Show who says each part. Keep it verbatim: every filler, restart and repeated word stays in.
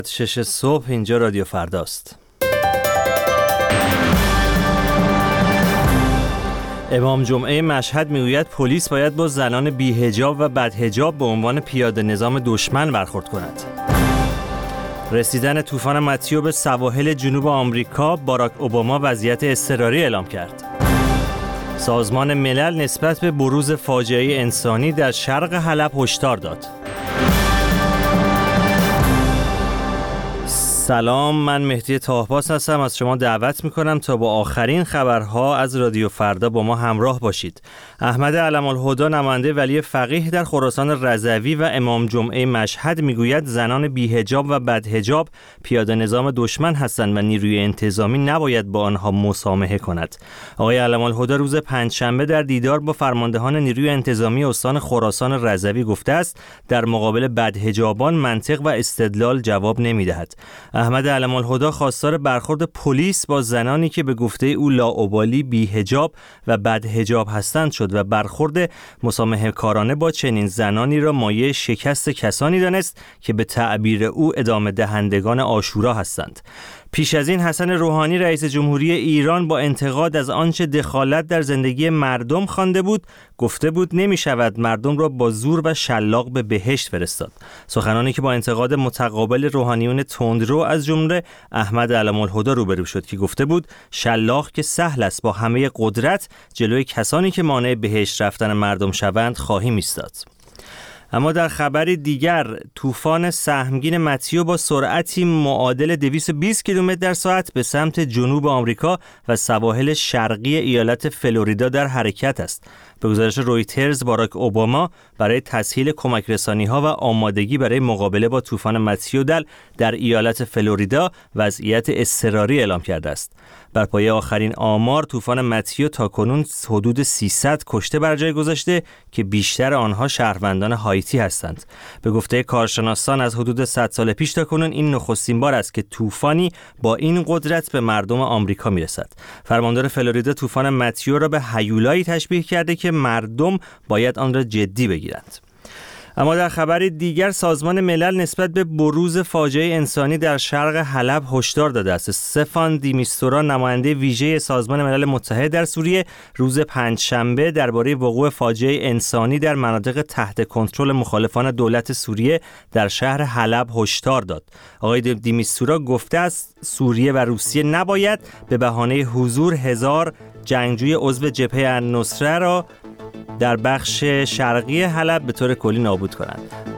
Speaker 1: شش صبح اینجا رادیو فرداست. امام جمعه مشهد میگوید پلیس باید با زنان بی‌حجاب و بدحجاب به عنوان پیاده نظام دشمن برخورد کند. رسیدن طوفان متیو به سواحل جنوب آمریکا، باراک اوباما وضعیت اضطراری اعلام کرد. سازمان ملل نسبت به بروز فاجعه انسانی در شرق حلب هشدار داد. سلام، من مهدی طاهباس هستم. از شما دعوت میکنم تا با آخرین خبرها از رادیو فردا با ما همراه باشید. احمد علم‌الهدی نماینده ولی فقیه در خراسان رضوی و امام جمعه مشهد میگوید زنان بی‌حجاب و بدحجاب پیاده نظام دشمن هستند و نیروی انتظامی نباید با آنها مسامحه کند. آقای علم‌الهدی روز پنجشنبه در دیدار با فرماندهان نیروی انتظامی استان خراسان رضوی گفته است در مقابل بدحجابان منطق و استدلال جواب نمیدهد. احمد علم‌الهدی خواستار برخورد پلیس با زنانی که به گفته او لاابالی، بی‌حجاب و بدحجاب هستند شد و برخورد مسامحه کارانه با چنین زنانی را مایه شکست کسانی دانست که به تعبیر او ادامه دهندگان عاشورا هستند. پیش از این حسن روحانی رئیس جمهوری ایران با انتقاد از آنچه دخالت در زندگی مردم خوانده بود گفته بود نمی شود مردم را با زور و شلاق به بهشت فرستاد. سخنانی که با انتقاد متقابل روحانیون تندرو از جمله احمد علم‌الهدی روبرو شد که گفته بود شلاق که سهل است با همه قدرت جلوی کسانی که مانع بهشت رفتن مردم شوند خواهیم ایستاد. اما در خبری دیگر طوفان سهمگین متیو با سرعتی معادل دویست و بیست کیلومتر در ساعت به سمت جنوب آمریکا و سواحل شرقی ایالت فلوریدا در حرکت است. به گزارش رویترز، باراک اوباما برای تسهیل کمک رسانی‌ها و آمادگی برای مقابله با طوفان متیو در ایالت فلوریدا وضعیت اضطراری اعلام کرده است. بر پایه آخرین آمار طوفان متیو تاکنون حدود سیصد کشته بر جای گذاشته که بیشتر آنها شهروندان هایتی هستند. به گفته کارشناسان از حدود صد سال پیش تاکنون این نخستین بار است که طوفانی با این قدرت به مردم آمریکا میرسد. فرماندار فلوریدا طوفان متیو را به هیولایی تشبیه کرده که مردم باید آن را جدی بگیرند. اما در خبر دیگر سازمان ملل نسبت به بروز فاجعه انسانی در شرق حلب هشدار داده است. استفان دی میستورا نماینده ویژه سازمان ملل متحد در سوریه روز پنجشنبه درباره وقوع فاجعه انسانی در مناطق تحت کنترل مخالفان دولت سوریه در شهر حلب هشدار داد. آقای دی میستورا گفته است سوریه و روسیه نباید به بهانه حضور هزار جنگجوی عضو جبهه النصره را در بخش شرقی حلب به طور کلی نابود کنند.